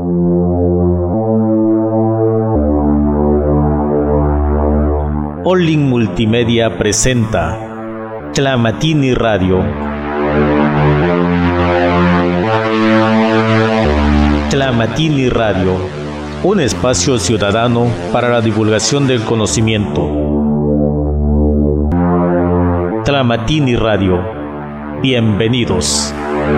Olin Multimedia presenta Tlamatini Radio. Tlamatini Radio, un espacio ciudadano para la divulgación del conocimiento. Tlamatini Radio, bienvenidos.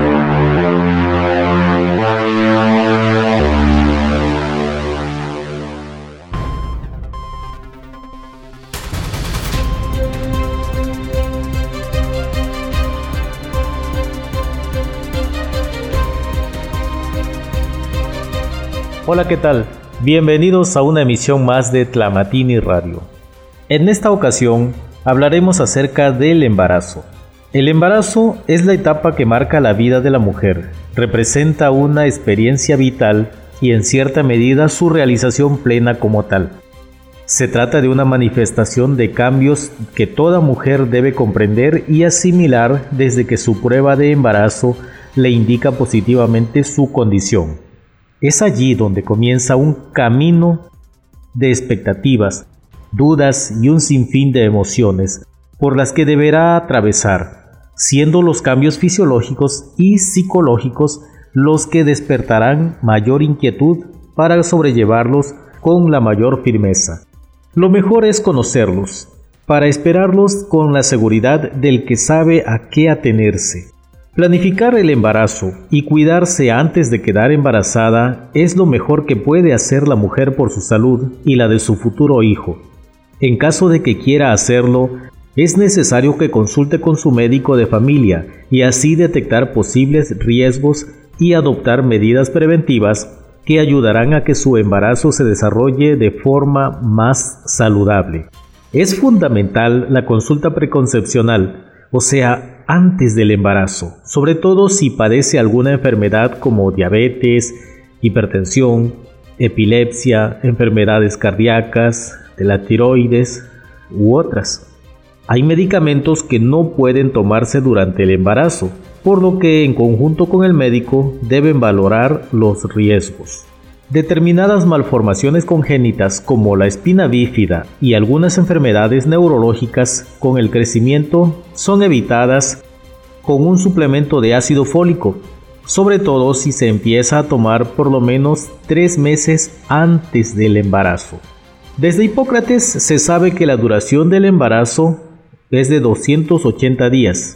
Hola, ¿qué tal? Bienvenidos a una emisión más de Tlamatini Radio. En esta ocasión hablaremos acerca del embarazo. El embarazo es la etapa que marca la vida de la mujer, representa una experiencia vital y en cierta medida su realización plena como tal. Se trata de una manifestación de cambios que toda mujer debe comprender y asimilar desde que su prueba de embarazo le indica positivamente su condición. Es allí donde comienza un camino de expectativas, dudas y un sinfín de emociones por las que deberá atravesar, siendo los cambios fisiológicos y psicológicos los que despertarán mayor inquietud para sobrellevarlos con la mayor firmeza. Lo mejor es conocerlos, para esperarlos con la seguridad del que sabe a qué atenerse. Planificar el embarazo y cuidarse antes de quedar embarazada es lo mejor que puede hacer la mujer por su salud y la de su futuro hijo. En caso de que quiera hacerlo, es necesario que consulte con su médico de familia y así detectar posibles riesgos y adoptar medidas preventivas que ayudarán a que su embarazo se desarrolle de forma más saludable. Es fundamental la consulta preconcepcional, o sea, antes del embarazo, sobre todo si padece alguna enfermedad como diabetes, hipertensión, epilepsia, enfermedades cardíacas, de la tiroides u otras. Hay medicamentos que no pueden tomarse durante el embarazo, por lo que en conjunto con el médico deben valorar los riesgos. Determinadas malformaciones congénitas como la espina bífida y algunas enfermedades neurológicas con el crecimiento son evitadas con un suplemento de ácido fólico, sobre todo si se empieza a tomar por lo menos 3 meses antes del embarazo. Desde Hipócrates se sabe que la duración del embarazo es de 280 días,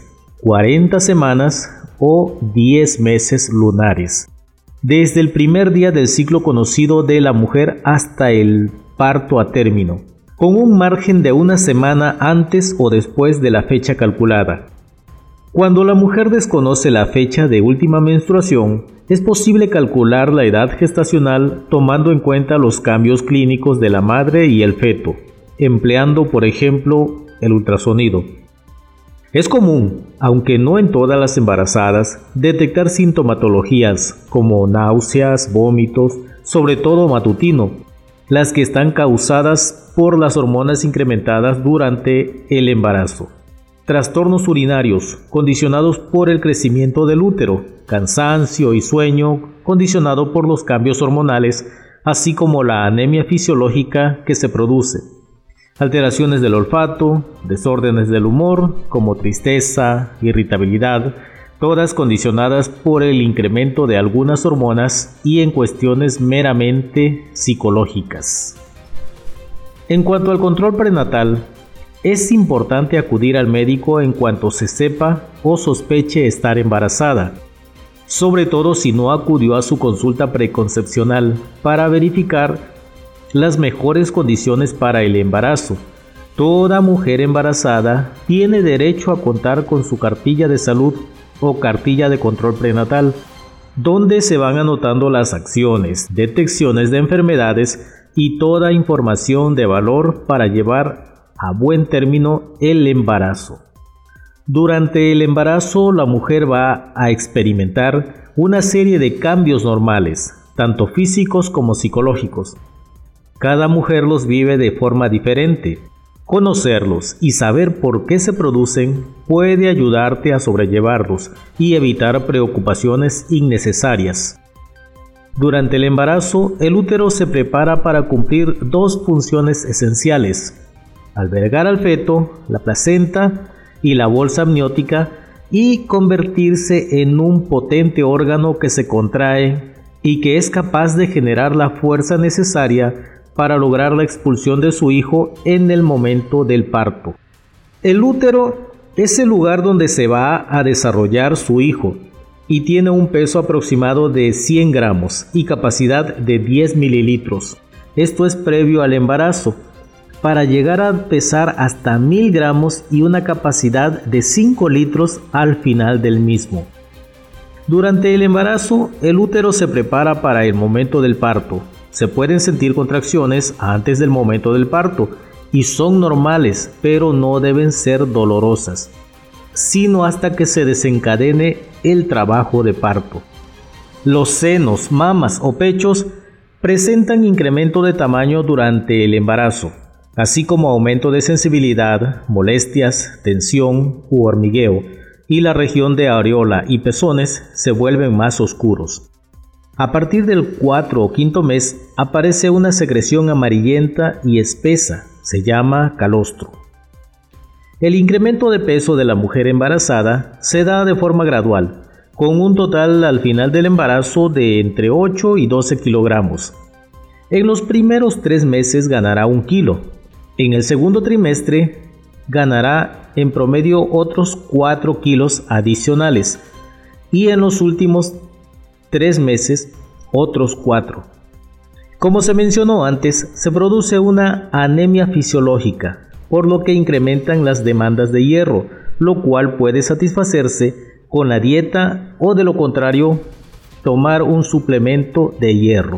40 semanas o 10 meses lunares. Desde el primer día del ciclo conocido de la mujer hasta el parto a término, con un margen de una semana antes o después de la fecha calculada. Cuando la mujer desconoce la fecha de última menstruación, es posible calcular la edad gestacional tomando en cuenta los cambios clínicos de la madre y el feto, empleando, por ejemplo, el ultrasonido. Es común, aunque no en todas las embarazadas, detectar sintomatologías como náuseas, vómitos, sobre todo matutino, las que están causadas por las hormonas incrementadas durante el embarazo. Trastornos urinarios, condicionados por el crecimiento del útero, cansancio y sueño, condicionado por los cambios hormonales, así como la anemia fisiológica que se produce. Alteraciones del olfato, desórdenes del humor, como tristeza, irritabilidad, todas condicionadas por el incremento de algunas hormonas y en cuestiones meramente psicológicas. En cuanto al control prenatal, es importante acudir al médico en cuanto se sepa o sospeche estar embarazada, sobre todo si no acudió a su consulta preconcepcional para verificar las mejores condiciones para el embarazo. Toda mujer embarazada tiene derecho a contar con su cartilla de salud o cartilla de control prenatal, donde se van anotando las acciones, detecciones de enfermedades y toda información de valor para llevar a buen término el embarazo. Durante el embarazo, la mujer va a experimentar una serie de cambios normales, tanto físicos como psicológicos. Cada mujer los vive de forma diferente. Conocerlos y saber por qué se producen puede ayudarte a sobrellevarlos y evitar preocupaciones innecesarias. Durante el embarazo, el útero se prepara para cumplir dos funciones esenciales: albergar al feto, la placenta y la bolsa amniótica, y convertirse en un potente órgano que se contrae y que es capaz de generar la fuerza necesaria para lograr la expulsión de su hijo en el momento del parto. El útero es el lugar donde se va a desarrollar su hijo y tiene un peso aproximado de 100 gramos y capacidad de 10 mililitros. Esto es previo al embarazo, para llegar a pesar hasta 1000 gramos y una capacidad de 5 litros al final del mismo. Durante el embarazo, el útero se prepara para el momento del parto. Se pueden sentir contracciones antes del momento del parto y son normales, pero no deben ser dolorosas, sino hasta que se desencadene el trabajo de parto. Los senos, mamas o pechos presentan incremento de tamaño durante el embarazo, así como aumento de sensibilidad, molestias, tensión u hormigueo, y la región de areola y pezones se vuelven más oscuros. A partir del 4 o 5 mes aparece una secreción amarillenta y espesa, se llama calostro. El incremento de peso de la mujer embarazada se da de forma gradual, con un total al final del embarazo de entre 8 y 12 kilogramos. En los primeros 3 meses ganará 1 kilo. En el segundo trimestre ganará en promedio otros 4 kilos adicionales y en los últimos 3 meses otros 4. Como se mencionó antes, se produce una anemia fisiológica, por lo que incrementan las demandas de hierro, lo cual puede satisfacerse con la dieta o, de lo contrario, tomar un suplemento de hierro.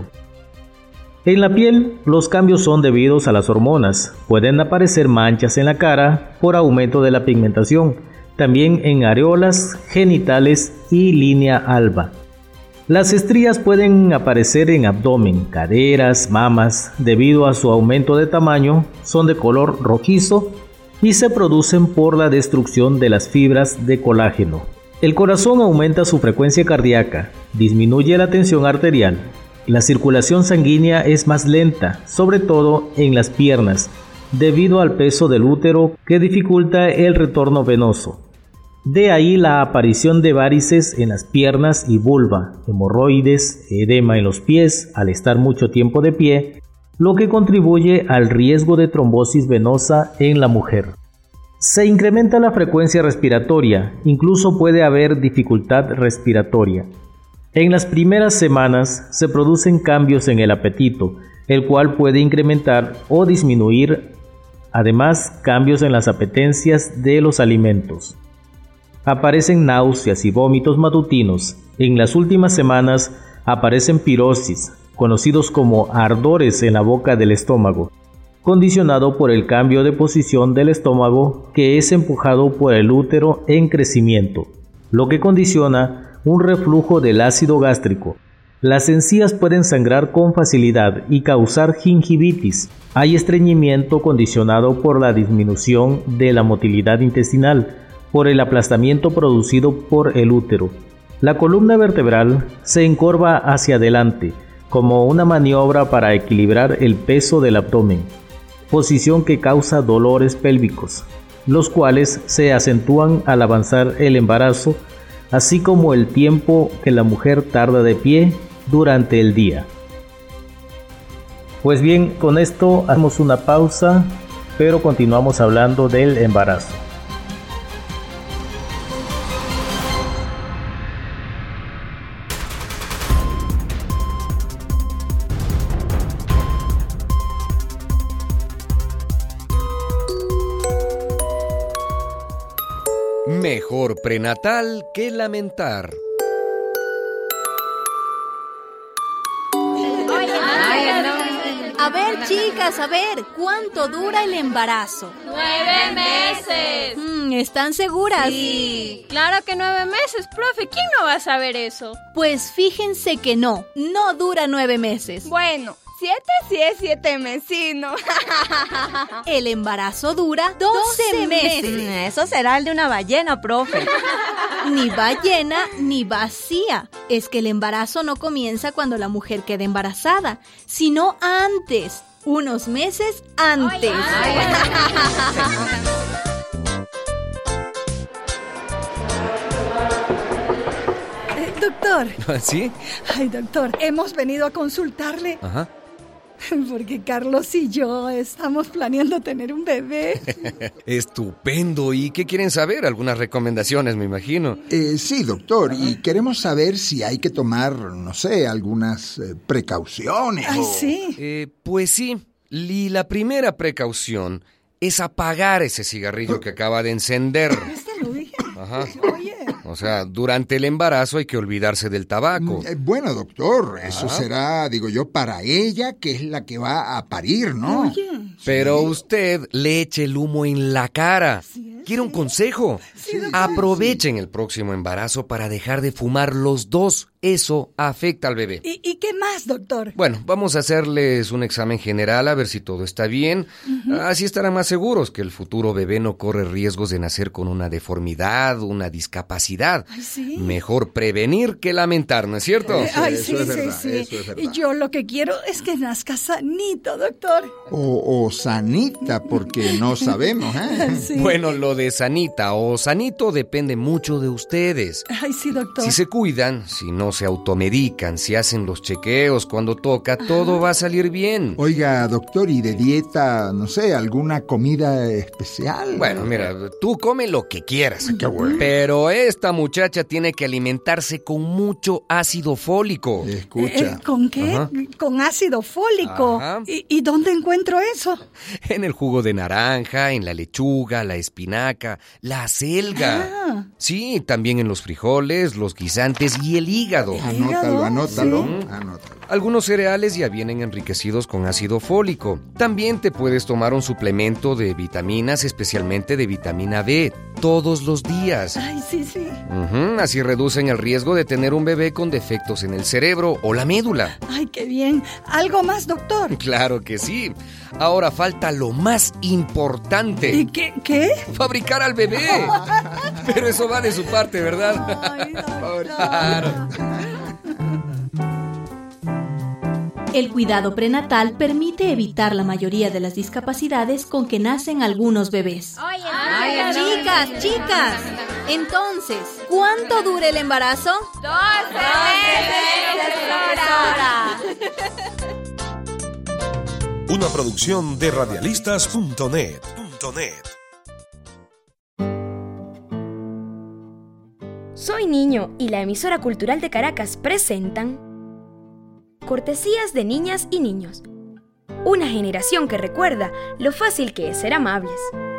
En la piel, los cambios son debidos a las hormonas. Pueden aparecer manchas en la cara por aumento de la pigmentación, también en areolas, genitales y línea alba. Las estrías pueden aparecer en abdomen, caderas, mamas. Debido a su aumento de tamaño, son de color rojizo y se producen por la destrucción de las fibras de colágeno. El corazón aumenta su frecuencia cardíaca, disminuye la tensión arterial. La circulación sanguínea es más lenta, sobre todo en las piernas, debido al peso del útero que dificulta el retorno venoso. De ahí la aparición de varices en las piernas y vulva, hemorroides, edema en los pies al estar mucho tiempo de pie, lo que contribuye al riesgo de trombosis venosa en la mujer. Se incrementa la frecuencia respiratoria, incluso puede haber dificultad respiratoria. En las primeras semanas se producen cambios en el apetito, el cual puede incrementar o disminuir, además cambios en las apetencias de los alimentos. Aparecen náuseas y vómitos matutinos. En las últimas semanas aparecen pirosis, conocidos como ardores en la boca del estómago, condicionado por el cambio de posición del estómago que es empujado por el útero en crecimiento, lo que condiciona un reflujo del ácido gástrico. Las encías pueden sangrar con facilidad y causar gingivitis. Hay estreñimiento condicionado por la disminución de la motilidad intestinal, por el aplastamiento producido por el útero. La columna vertebral se encorva hacia adelante, como una maniobra para equilibrar el peso del abdomen, posición que causa dolores pélvicos, los cuales se acentúan al avanzar el embarazo, así como el tiempo que la mujer tarda de pie durante el día. Pues bien, con esto hacemos una pausa, pero continuamos hablando del embarazo. Mejor prenatal que lamentar. A ver, chicas, a ver, ¿cuánto dura el embarazo? 9 meses. ¿Están seguras? Sí, claro que 9 meses, profe. ¿Quién no va a saber eso? Pues fíjense que no dura 9 meses. Bueno, si 7 sí es 7 mesino. El embarazo dura 12 meses. Eso será el de una ballena, profe. Ni va llena ni vacía. Es que el embarazo no comienza cuando la mujer queda embarazada, sino antes, unos meses antes. Doctor. ¿Sí? Ay, doctor, hemos venido a consultarle. Ajá. Porque Carlos y yo estamos planeando tener un bebé. Estupendo. ¿Y qué quieren saber? Algunas recomendaciones, me imagino. Sí, doctor. Y queremos saber si hay que tomar, no sé, algunas precauciones. Ay, sí. Pues sí. Y la primera precaución es apagar ese cigarrillo que acaba de encender. Lo dije. Ajá. Oye. O sea, durante el embarazo hay que olvidarse del tabaco. Bueno, doctor, eso será, digo yo, para ella, que es la que va a parir, ¿no? Oye. Pero usted le eche el humo en la cara. ¿Quiere un consejo? Sí, doctor. Aprovechen el próximo embarazo para dejar de fumar los dos. Eso afecta al bebé. ¿Y qué más, doctor? Bueno, vamos a hacerles un examen general a ver si todo está bien. Así estarán más seguros que el futuro bebé no corre riesgos de nacer con una deformidad, una discapacidad. Ay, sí. Mejor prevenir que lamentar, ¿no es cierto? Ay, Eso sí, es verdad, sí. eso es verdad. Y yo lo que quiero es que nazca sanito, doctor. O sanita, porque no sabemos, ¿eh? Sí. Bueno, lo de sanita o sanito depende mucho de ustedes. Ay, sí, doctor. Si se cuidan, si no se automedican, si hacen los chequeos cuando toca, todo va a salir bien. Oiga, doctor, ¿y de dieta, no sé, alguna comida especial? Bueno, mira, tú come lo que quieras. Qué bueno. Pero esta muchacha tiene que alimentarse con mucho ácido fólico. Escucha. ¿Con qué? Ajá. Con ácido fólico. Ajá. ¿Y dónde encuentro eso? En el jugo de naranja, en la lechuga, la espinaca, la acelga. Ah. Sí, también en los frijoles, los guisantes y el hígado. Anótalo. Sí. Anótalo. Algunos cereales ya vienen enriquecidos con ácido fólico. También te puedes tomar un suplemento de vitaminas, especialmente de vitamina B, todos los días. Ay, sí. Así reducen el riesgo de tener un bebé con defectos en el cerebro o la médula. Ay, qué bien. ¿Algo más, doctor? Claro que sí. Ahora falta lo más importante. ¿Y qué? Fabricar al bebé. Pero eso va de su parte, ¿verdad? Ay, doctor. Claro. El cuidado prenatal permite evitar la mayoría de las discapacidades con que nacen algunos bebés. Oye, Chicas, entonces, ¿cuánto dura el embarazo? 12 meses, profesora. Una producción de radialistas.net. Soy Niño y la emisora cultural de Caracas presentan Cortesías de niñas y niños. Una generación que recuerda lo fácil que es ser amables.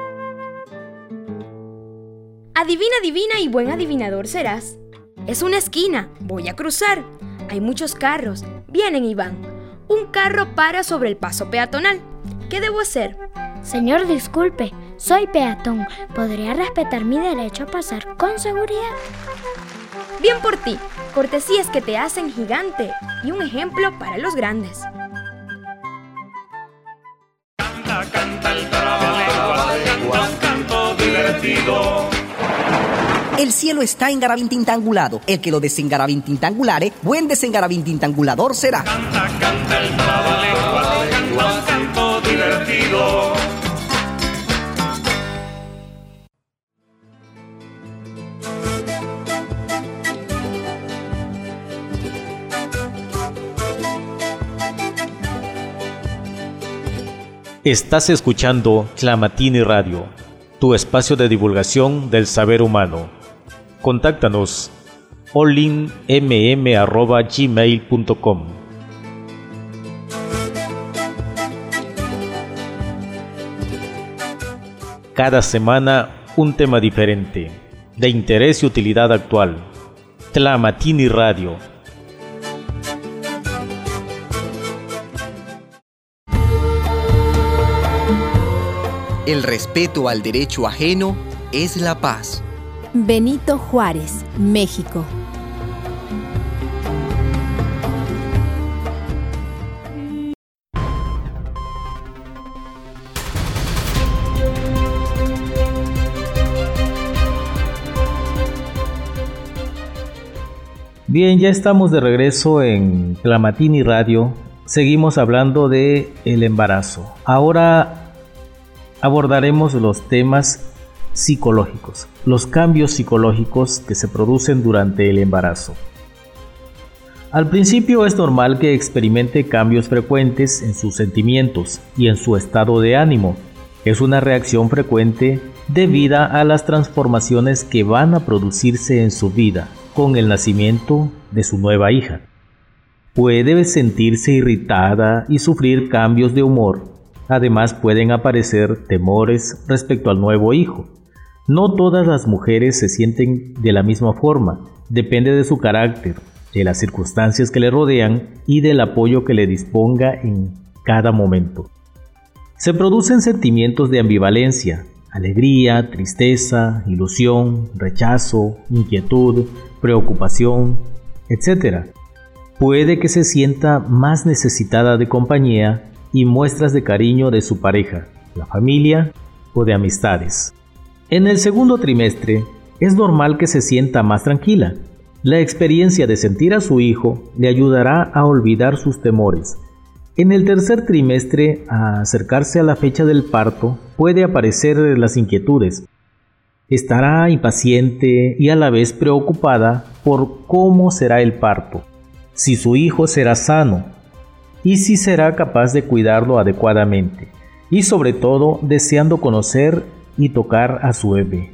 Adivina y buen adivinador serás. Es una esquina, voy a cruzar. Hay muchos carros, vienen y van. Un carro para sobre el paso peatonal. ¿Qué debo hacer? Señor, disculpe, soy peatón. ¿Podría respetar mi derecho a pasar con seguridad? Bien por ti, cortesías que te hacen gigante y un ejemplo para los grandes. Canta el trabalengua, un canto divertido. El cielo está engarabintintangulado. El que lo desengarabintintangulare, buen desengarabintintangulador será. Canta el trabalengua, un canto divertido. Estás escuchando Tlamatini Radio, tu espacio de divulgación del saber humano. Contáctanos olinmm@gmail.com. Cada semana un tema diferente, de interés y utilidad actual. Tlamatini Radio. El respeto al derecho ajeno es la paz. Benito Juárez, México. Bien, ya estamos de regreso en Clamatini Radio. Seguimos hablando de el embarazo. Ahora abordaremos los temas psicológicos, los cambios psicológicos que se producen durante el embarazo. Al principio es normal que experimente cambios frecuentes en sus sentimientos y en su estado de ánimo. Es una reacción frecuente debida a las transformaciones que van a producirse en su vida con el nacimiento de su nueva hija. Puede sentirse irritada y sufrir cambios de humor. Además, pueden aparecer temores respecto al nuevo hijo. No todas las mujeres se sienten de la misma forma. Depende de su carácter, de las circunstancias que le rodean y del apoyo que le disponga en cada momento. Se producen sentimientos de ambivalencia, alegría, tristeza, ilusión, rechazo, inquietud, preocupación, etc. Puede que se sienta más necesitada de compañía y muestras de cariño de su pareja, la familia o de amistades. En el segundo trimestre es normal que se sienta más tranquila. La experiencia de sentir a su hijo le ayudará a olvidar sus temores. En el tercer trimestre, a acercarse a la fecha del parto, puede aparecer las inquietudes. Estará impaciente y a la vez preocupada por cómo será el parto, si su hijo será sano y si será capaz de cuidarlo adecuadamente, y sobre todo deseando conocer y tocar a su bebé.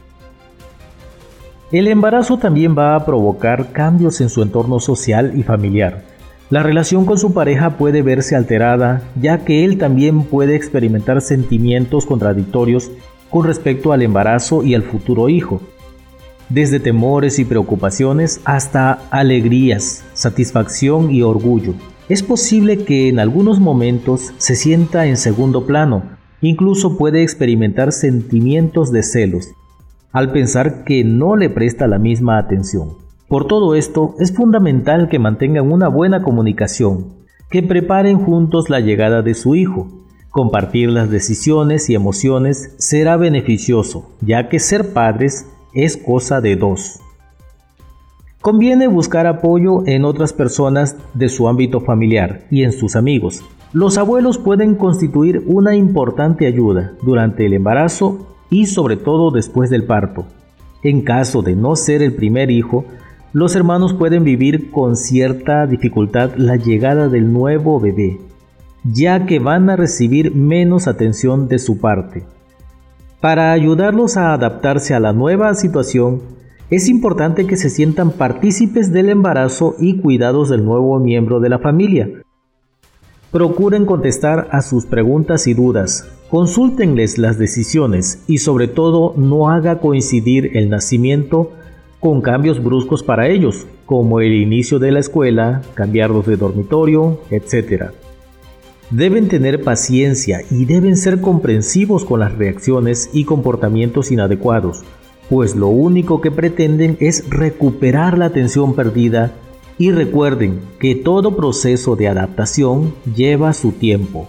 El embarazo también va a provocar cambios en su entorno social y familiar. La relación con su pareja puede verse alterada, ya que él también puede experimentar sentimientos contradictorios con respecto al embarazo y al futuro hijo, desde temores y preocupaciones hasta alegrías, satisfacción y orgullo. Es posible que en algunos momentos se sienta en segundo plano, incluso puede experimentar sentimientos de celos, al pensar que no le presta la misma atención. Por todo esto, es fundamental que mantengan una buena comunicación, que preparen juntos la llegada de su hijo. Compartir las decisiones y emociones será beneficioso, ya que ser padres es cosa de dos. Conviene buscar apoyo en otras personas de su ámbito familiar y en sus amigos. Los abuelos pueden constituir una importante ayuda durante el embarazo y sobre todo después del parto. En caso de no ser el primer hijo, los hermanos pueden vivir con cierta dificultad la llegada del nuevo bebé, ya que van a recibir menos atención de su parte. Para ayudarlos a adaptarse a la nueva situación, es importante que se sientan partícipes del embarazo y cuidados del nuevo miembro de la familia. Procuren contestar a sus preguntas y dudas, consúltenles las decisiones y sobre todo no haga coincidir el nacimiento con cambios bruscos para ellos, como el inicio de la escuela, cambiarlos de dormitorio, etc. Deben tener paciencia y deben ser comprensivos con las reacciones y comportamientos inadecuados, pues lo único que pretenden es recuperar la atención perdida y recuerden que todo proceso de adaptación lleva su tiempo.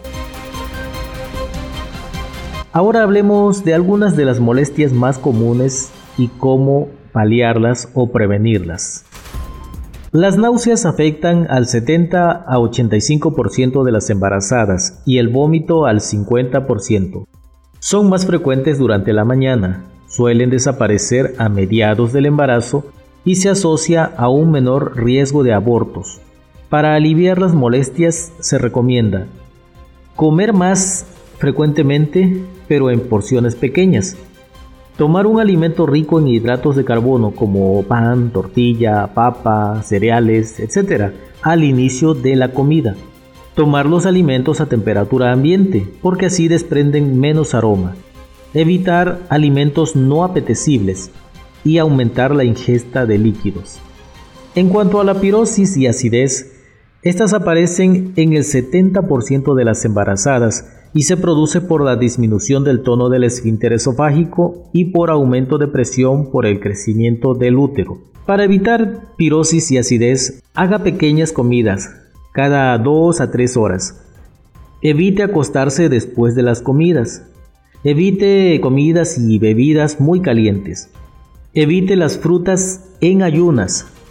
Ahora hablemos de algunas de las molestias más comunes y cómo paliarlas o prevenirlas. Las náuseas afectan al 70 a 85% de las embarazadas y el vómito al 50%. Son más frecuentes durante la mañana, suelen desaparecer a mediados del embarazo y se asocia a un menor riesgo de abortos. Para aliviar las molestias se recomienda comer más frecuentemente, pero en porciones pequeñas. Tomar un alimento rico en hidratos de carbono como pan, tortilla, papa, cereales, etc. al inicio de la comida. Tomar los alimentos a temperatura ambiente, porque así desprenden menos aroma. Evitar alimentos no apetecibles y aumentar la ingesta de líquidos. En cuanto a la pirosis y acidez, estas aparecen en el 70% de las embarazadas y se produce por la disminución del tono del esfínter esofágico y por aumento de presión por el crecimiento del útero. Para evitar pirosis y acidez, haga pequeñas comidas cada 2 a 3 horas. Evite acostarse después de las comidas. Evite comidas y bebidas muy calientes. Evite las frutas en ayunas.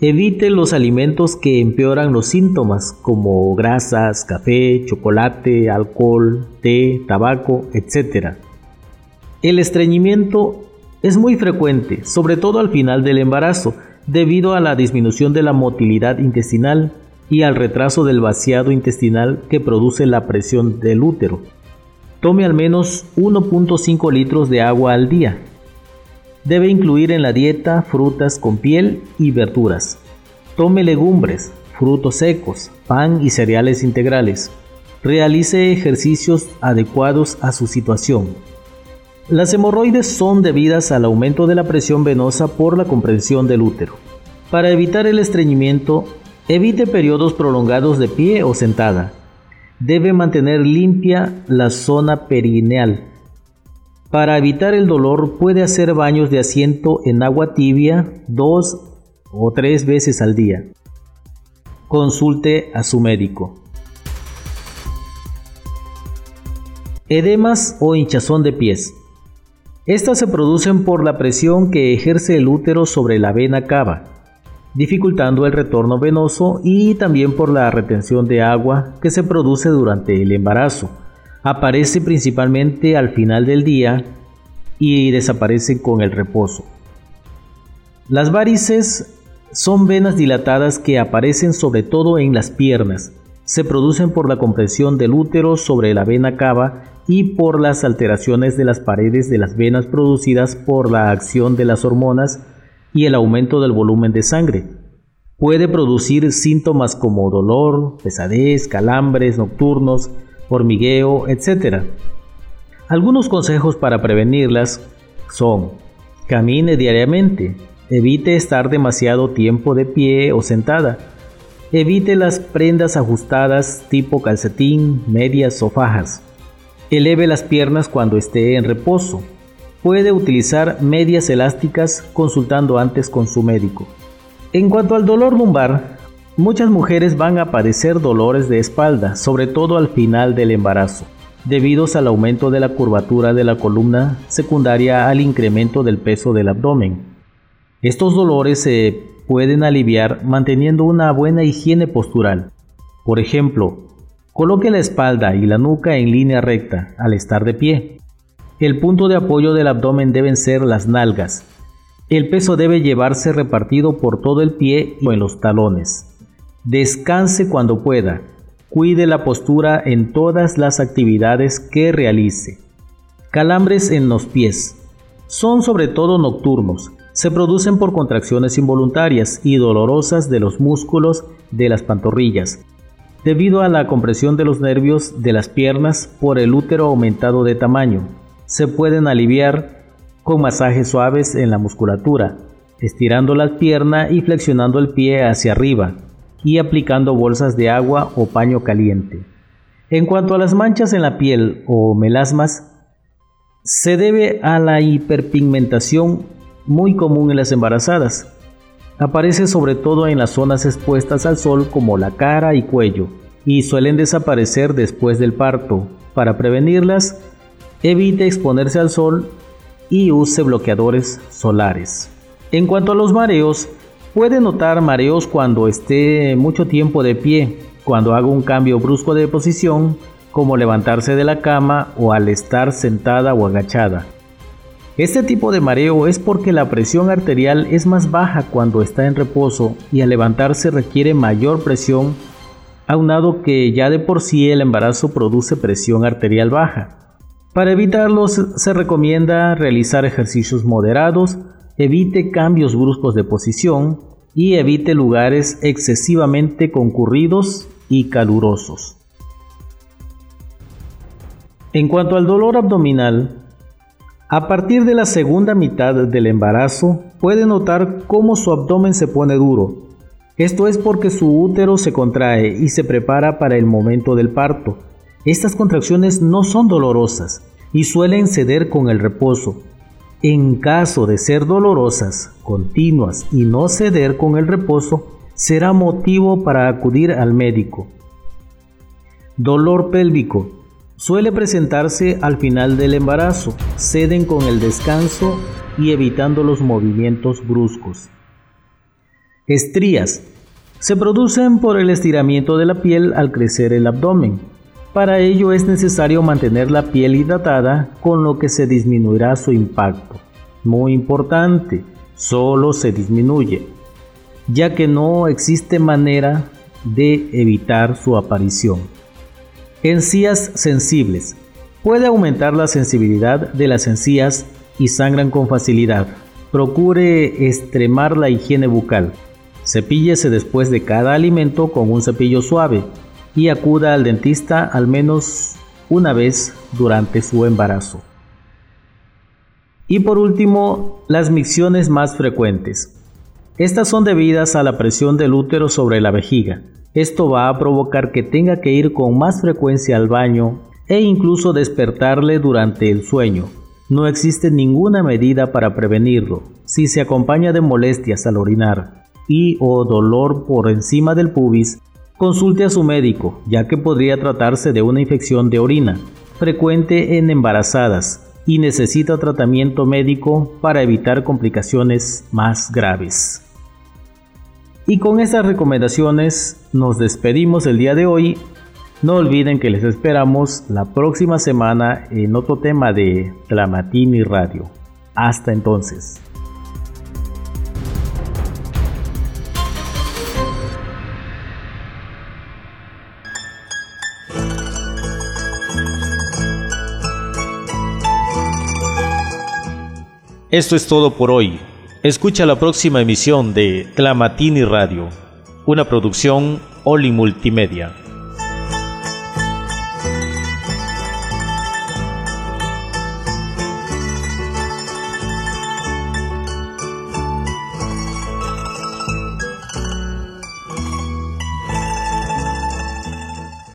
Evite los alimentos que empeoran los síntomas, como grasas, café, chocolate, alcohol, té, tabaco, etc. El estreñimiento es muy frecuente, sobre todo al final del embarazo, debido a la disminución de la motilidad intestinal y al retraso del vaciado intestinal que produce la presión del útero. Tome al menos 1.5 litros de agua al día. Debe incluir en la dieta frutas con piel y verduras. Tome legumbres, frutos secos, pan y cereales integrales. Realice ejercicios adecuados a su situación. Las hemorroides son debidas al aumento de la presión venosa por la compresión del útero. Para evitar el estreñimiento, evite periodos prolongados de pie o sentada. Debe mantener limpia la zona perineal. Para evitar el dolor, puede hacer baños de asiento en agua tibia 2 o 3 veces al día. Consulte a su médico. Edemas o hinchazón de pies. Estas se producen por la presión que ejerce el útero sobre la vena cava, dificultando el retorno venoso, y también por la retención de agua que se produce durante el embarazo. Aparece principalmente al final del día y desaparece con el reposo. Las varices son venas dilatadas que aparecen sobre todo en las piernas. Se producen por la compresión del útero sobre la vena cava y por las alteraciones de las paredes de las venas producidas por la acción de las hormonas y el aumento del volumen de sangre. Puede producir síntomas como dolor, pesadez, calambres nocturnos, hormigueo, etc. Algunos consejos para prevenirlas son: camine diariamente, evite estar demasiado tiempo de pie o sentada, evite las prendas ajustadas tipo calcetín, medias o fajas, eleve las piernas cuando esté en reposo, puede utilizar medias elásticas consultando antes con su médico. En cuanto al dolor lumbar, muchas mujeres van a padecer dolores de espalda, sobre todo al final del embarazo, debido al aumento de la curvatura de la columna secundaria al incremento del peso del abdomen. Estos dolores se pueden aliviar manteniendo una buena higiene postural. Por ejemplo, coloque la espalda y la nuca en línea recta al estar de pie. El punto de apoyo del abdomen deben ser las nalgas. El peso debe llevarse repartido por todo el pie o en los talones. Descanse cuando pueda. Cuide la postura en todas las actividades que realice. Calambres en los pies. Son sobre todo nocturnos. Se producen por contracciones involuntarias y dolorosas de los músculos de las pantorrillas, debido a la compresión de los nervios de las piernas por el útero aumentado de tamaño. Se pueden aliviar con masajes suaves en la musculatura, estirando la pierna y flexionando el pie hacia arriba, y aplicando bolsas de agua o paño caliente. En cuanto a las manchas en la piel o melasmas, se debe a la hiperpigmentación muy común en las embarazadas. Aparece sobre todo en las zonas expuestas al sol como la cara y cuello, y suelen desaparecer después del parto. Para prevenirlas, evite exponerse al sol y use bloqueadores solares. En cuanto a los mareos, puede notar mareos cuando esté mucho tiempo de pie, cuando haga un cambio brusco de posición, como levantarse de la cama o al estar sentada o agachada. Este tipo de mareo es porque la presión arterial es más baja cuando está en reposo y al levantarse requiere mayor presión, aunado que ya de por sí el embarazo produce presión arterial baja. Para evitarlos se recomienda realizar ejercicios moderados, evite cambios bruscos de posición y evite lugares excesivamente concurridos y calurosos. En cuanto al dolor abdominal, a partir de la segunda mitad del embarazo puede notar cómo su abdomen se pone duro. Esto es porque su útero se contrae y se prepara para el momento del parto. Estas contracciones no son dolorosas y suelen ceder con el reposo. En caso de ser dolorosas, continuas y no ceder con el reposo, será motivo para acudir al médico. Dolor pélvico. Suele presentarse al final del embarazo, ceden con el descanso y evitando los movimientos bruscos. Estrías. Se producen por el estiramiento de la piel al crecer el abdomen. Para ello es necesario mantener la piel hidratada, con lo que se disminuirá su impacto. Muy importante, solo se disminuye, ya que no existe manera de evitar su aparición. Encías sensibles. Puede aumentar la sensibilidad de las encías y sangran con facilidad. Procure extremar la higiene bucal. Cepíllese después de cada alimento con un cepillo suave y acuda al dentista al menos una vez durante su embarazo. Y por último, las micciones más frecuentes. Estas son debidas a la presión del útero sobre la vejiga. Esto va a provocar que tenga que ir con más frecuencia al baño e incluso despertarle durante el sueño. No existe ninguna medida para prevenirlo. Si se acompaña de molestias al orinar y o dolor por encima del pubis, consulte a su médico, ya que podría tratarse de una infección de orina, frecuente en embarazadas, y necesita tratamiento médico para evitar complicaciones más graves. Y con estas recomendaciones nos despedimos el día de hoy. No olviden que les esperamos la próxima semana en otro tema de Tlamatini Radio. Hasta entonces. Esto es todo por hoy. Escucha la próxima emisión de Tlamatini Radio, una producción Oli Multimedia.